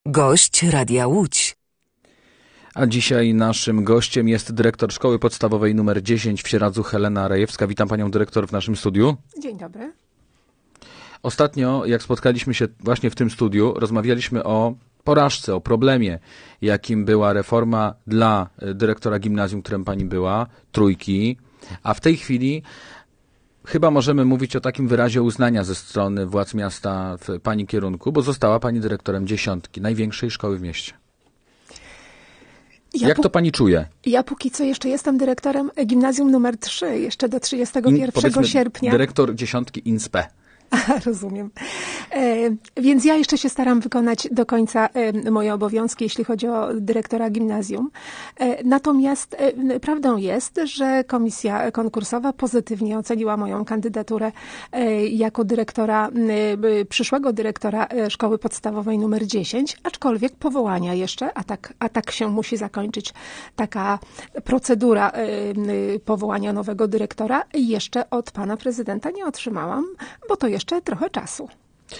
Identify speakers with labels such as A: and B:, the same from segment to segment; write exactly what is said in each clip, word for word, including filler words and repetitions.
A: Gość Radia Łódź.
B: A dzisiaj naszym gościem jest dyrektor Szkoły Podstawowej numer dziesięć w Sieradzu, Helena Rajewska. Witam panią dyrektor w naszym studiu.
C: Dzień dobry.
B: Ostatnio, jak spotkaliśmy się właśnie w tym studiu, rozmawialiśmy o porażce, o problemie, jakim była reforma dla dyrektora gimnazjum, którym pani była, Trójki, a w tej chwili chyba możemy mówić o takim wyrazie uznania ze strony władz miasta w pani kierunku, bo została pani dyrektorem Dziesiątki, największej szkoły w mieście.
C: Ja
B: Jak to pani czuje?
C: Ja póki co jeszcze jestem dyrektorem gimnazjum numer trzy, jeszcze do trzydziestego pierwszego sierpnia.
B: Dyrektor Dziesiątki Inspe.
C: Aha, rozumiem. E, więc ja jeszcze się staram wykonać do końca e, moje obowiązki, jeśli chodzi o dyrektora gimnazjum. E, natomiast e, prawdą jest, że komisja konkursowa pozytywnie oceniła moją kandydaturę e, jako dyrektora, e, przyszłego dyrektora e, szkoły podstawowej numer dziesięć, aczkolwiek powołania jeszcze, a tak, a tak się musi zakończyć taka procedura e, powołania nowego dyrektora, jeszcze od pana prezydenta nie otrzymałam, bo to jest jeszcze trochę czasu.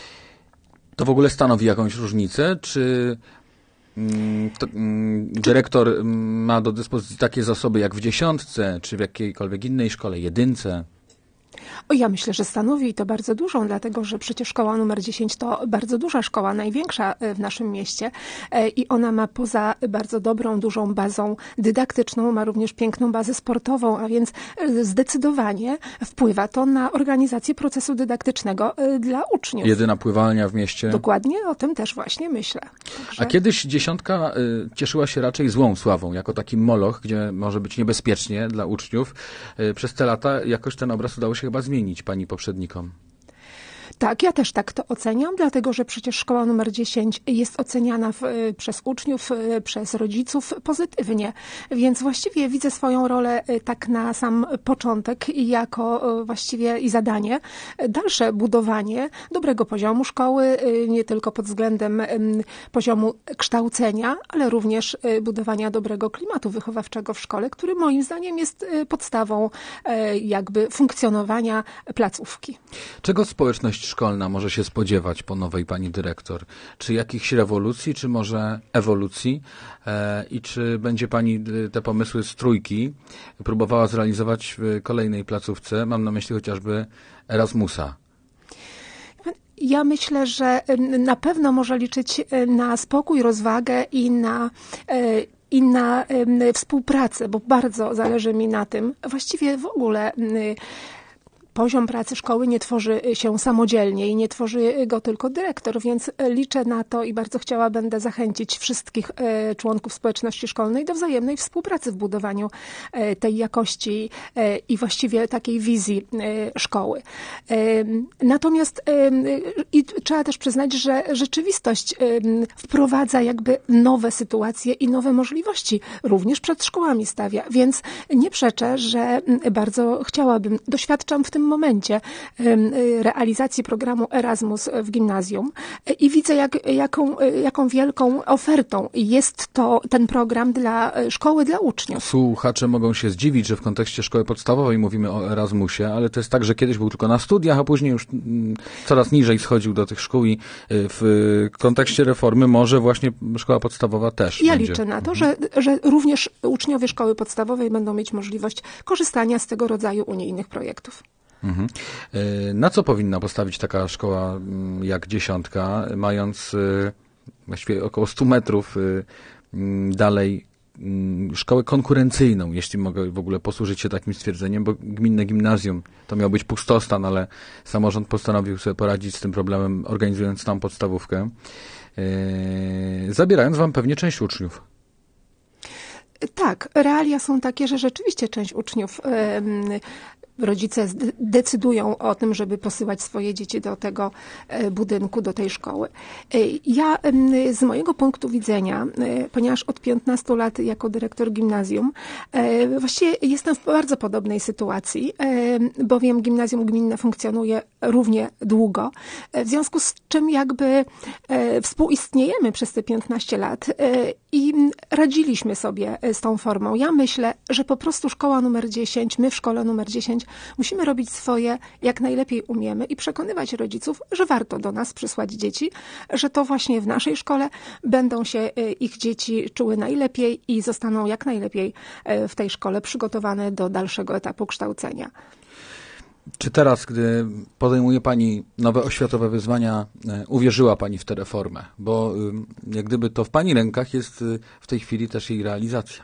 B: To w ogóle stanowi jakąś różnicę? Czy mm, to, mm, dyrektor ma do dyspozycji takie zasoby jak w Dziesiątce, czy w jakiejkolwiek innej szkole, Jedynce?
C: O, ja myślę, że stanowi to bardzo dużą, dlatego że przecież szkoła numer dziesięć to bardzo duża szkoła, największa w naszym mieście i ona ma poza bardzo dobrą, dużą bazą dydaktyczną, ma również piękną bazę sportową, a więc zdecydowanie wpływa to na organizację procesu dydaktycznego dla uczniów.
B: Jedyna pływalnia w mieście.
C: Dokładnie, o tym też właśnie myślę. Także...
B: A kiedyś Dziesiątka y, cieszyła się raczej złą sławą, jako taki moloch, gdzie może być niebezpiecznie dla uczniów. Y, przez te lata jakoś ten obraz udało się chyba zmienić pani poprzednikom.
C: Tak, ja też tak to oceniam, dlatego że przecież szkoła numer dziesięć jest oceniana w, przez uczniów, przez rodziców pozytywnie, więc właściwie widzę swoją rolę tak na sam początek i jako właściwie i zadanie dalsze budowanie dobrego poziomu szkoły, nie tylko pod względem poziomu kształcenia, ale również budowania dobrego klimatu wychowawczego w szkole, który moim zdaniem jest podstawą jakby funkcjonowania placówki.
B: Czego społeczność szkolna może się spodziewać po nowej pani dyrektor? Czy jakichś rewolucji, czy może ewolucji? E, I czy będzie pani te pomysły z Trójki próbowała zrealizować w kolejnej placówce? Mam na myśli chociażby Erasmusa.
C: Ja myślę, że na pewno może liczyć na spokój, rozwagę i na i na współpracę, bo bardzo zależy mi na tym. Właściwie w ogóle poziom pracy szkoły nie tworzy się samodzielnie i nie tworzy go tylko dyrektor, więc liczę na to i bardzo chciała będę zachęcić wszystkich członków społeczności szkolnej do wzajemnej współpracy w budowaniu tej jakości i właściwie takiej wizji szkoły. Natomiast i trzeba też przyznać, że rzeczywistość wprowadza jakby nowe sytuacje i nowe możliwości, również przed szkołami stawia, więc nie przeczę, że bardzo chciałabym, doświadczam w tym momencie realizacji programu Erasmus w gimnazjum i widzę, jak, jaką, jaką wielką ofertą jest to ten program dla szkoły, dla uczniów.
B: Słuchacze mogą się zdziwić, że w kontekście szkoły podstawowej mówimy o Erasmusie, ale to jest tak, że kiedyś był tylko na studiach, a później już coraz niżej schodził do tych szkół i w kontekście reformy może właśnie szkoła podstawowa też
C: Ja
B: będzie.
C: liczę na to, że, że również uczniowie szkoły podstawowej będą mieć możliwość korzystania z tego rodzaju unijnych projektów.
B: Mhm. Na co powinna postawić taka szkoła jak Dziesiątka, mając właściwie około stu metrów dalej szkołę konkurencyjną, jeśli mogę w ogóle posłużyć się takim stwierdzeniem, bo gminne gimnazjum to miał być pustostan, ale samorząd postanowił sobie poradzić z tym problemem, organizując tam podstawówkę, zabierając wam pewnie część uczniów.
C: Tak, realia są takie, że rzeczywiście część uczniów rodzice decydują o tym, żeby posyłać swoje dzieci do tego budynku, do tej szkoły. Ja z mojego punktu widzenia, ponieważ od piętnastu lat jako dyrektor gimnazjum, właściwie jestem w bardzo podobnej sytuacji, bowiem gimnazjum gminne funkcjonuje równie długo, w związku z czym jakby współistniejemy przez te piętnaście lat i radziliśmy sobie z tą formą. Ja myślę, że po prostu szkoła numer dziesięć, my w szkole numer dziesięć Musimy robić swoje, jak najlepiej umiemy i przekonywać rodziców, że warto do nas przysłać dzieci, że to właśnie w naszej szkole będą się ich dzieci czuły najlepiej i zostaną jak najlepiej w tej szkole przygotowane do dalszego etapu kształcenia.
B: Czy teraz, gdy podejmuje Pani nowe oświatowe wyzwania, uwierzyła Pani w tę reformę? Bo jak gdyby to w Pani rękach jest w tej chwili też jej realizacja.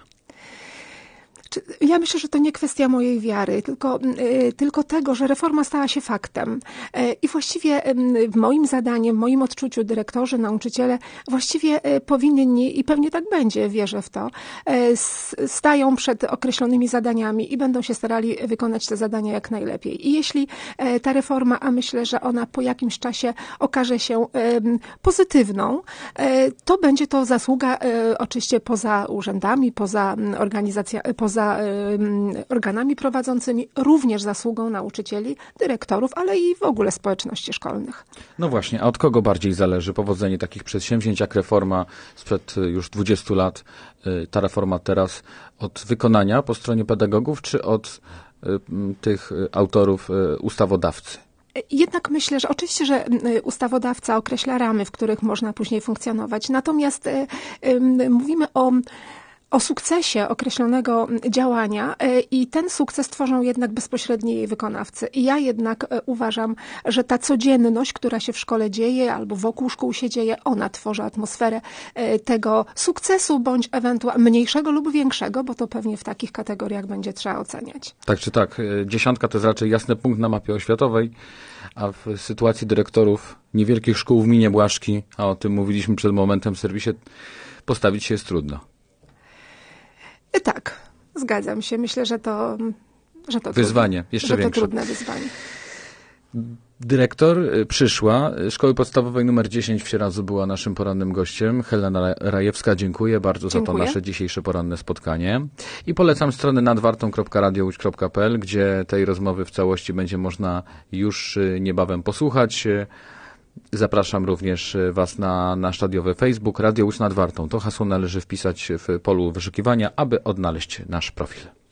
C: Ja myślę, że to nie kwestia mojej wiary, tylko, tylko tego, że reforma stała się faktem. I właściwie moim zadaniem, w moim odczuciu dyrektorzy, nauczyciele właściwie powinni, i pewnie tak będzie, wierzę w to, stają przed określonymi zadaniami i będą się starali wykonać te zadania jak najlepiej. I jeśli ta reforma, a myślę, że ona po jakimś czasie okaże się pozytywną, to będzie to zasługa oczywiście poza urzędami, poza organizacjami, poza organami prowadzącymi, również zasługą nauczycieli, dyrektorów, ale i w ogóle społeczności szkolnych.
B: No właśnie, a od kogo bardziej zależy powodzenie takich przedsięwzięć jak reforma sprzed już dwudziestu lat, ta reforma teraz, od wykonania po stronie pedagogów, czy od tych autorów, ustawodawcy?
C: Jednak myślę, że oczywiście, że ustawodawca określa ramy, w których można później funkcjonować. Natomiast mówimy o o sukcesie określonego działania i ten sukces tworzą jednak bezpośredni jej wykonawcy. I ja jednak uważam, że ta codzienność, która się w szkole dzieje albo wokół szkół się dzieje, ona tworzy atmosferę tego sukcesu bądź ewentualnie mniejszego lub większego, bo to pewnie w takich kategoriach będzie trzeba oceniać.
B: Tak czy tak, dziesiątka to jest raczej jasny punkt na mapie oświatowej, a w sytuacji dyrektorów niewielkich szkół w gminie Błaszki, a o tym mówiliśmy przed momentem w serwisie, postawić się jest trudno.
C: Tak, zgadzam się. Myślę, że to, że to
B: wyzwanie,
C: trudne,
B: jeszcze
C: że
B: większe.
C: To trudne wyzwanie.
B: Dyrektor przyszła Szkoły Podstawowej numer dziesięć w Sieradzu była naszym porannym gościem. Helena Rajewska, dziękuję bardzo
C: Dziękuję.
B: za to nasze dzisiejsze poranne spotkanie. I polecam stronę nadwartą kropka radio łódź kropka p l, gdzie tej rozmowy w całości będzie można już niebawem posłuchać. Zapraszam również Was na nasz radiowy Facebook Radio Łódź nad Wartą. To hasło należy wpisać w polu wyszukiwania, aby odnaleźć nasz profil.